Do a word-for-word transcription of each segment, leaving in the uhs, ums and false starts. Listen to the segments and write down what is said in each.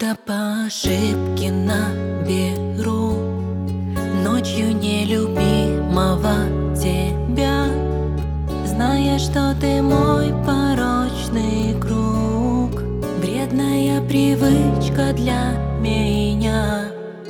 будто по ошибке наберу ночью нелюбимого тебя, зная, что ты мой порочный круг, вредная привычка для меня.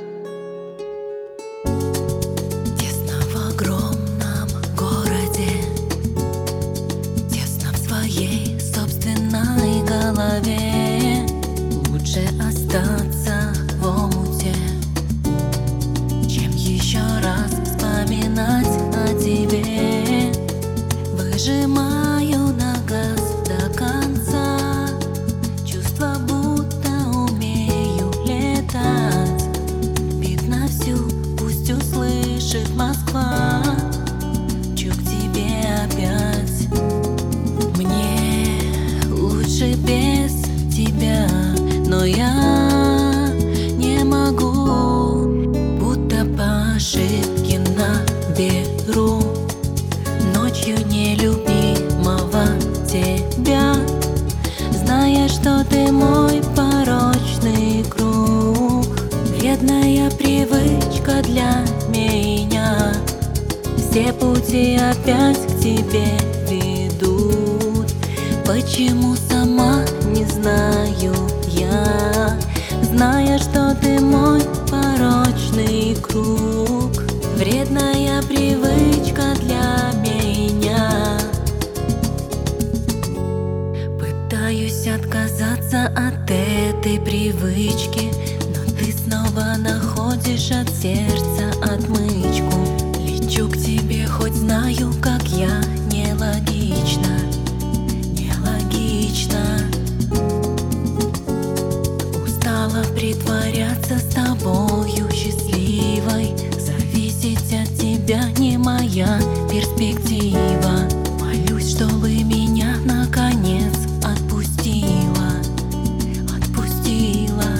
Тесно в огромном городе, тесно в своей собственной голове. Лучше остаться в омуте, чем еще раз вспоминать о тебе. Выжимаю на газ до конца, чувство, будто умею летать. Видно всю, пусть услышит Москва. Чу к тебе опять. Мне лучше без тебя, но я не могу, будто по ошибке наберу ночью нелюбимого тебя, зная, что ты мой порочный круг, вредная привычка для меня. Все пути опять к тебе ведут. Почему, сама не знаю я, зная, что ты мой порочный круг, вредная привычка для меня. Пытаюсь отказаться от этой привычки, но ты снова находишь от сердца отмычку. Лечу к тебе, хоть знаю, как я нелогично, нелогично. Устала притворяться с тобою счастливой, зависеть от тебя не моя перспектива. Молюсь, чтобы меня наконец отпустила, отпустила.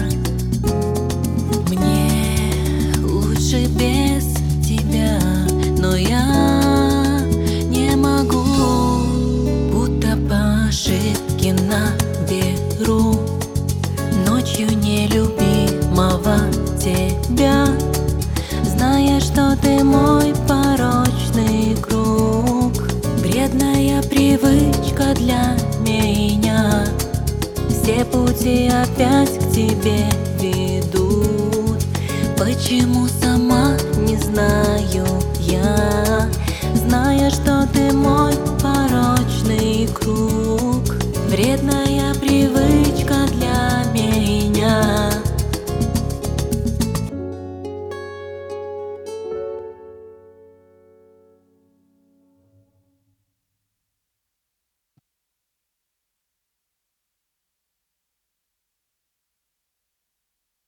Мне лучше без тебя, но я не могу, будто по ошибке наберу ночью нелюбимого тебя, зная, что ты мой порочный круг, вредная привычка для меня. Все пути опять к тебе ведут. Почему, сама не знаю я, зная, что ты мой порочный круг, вредная привычка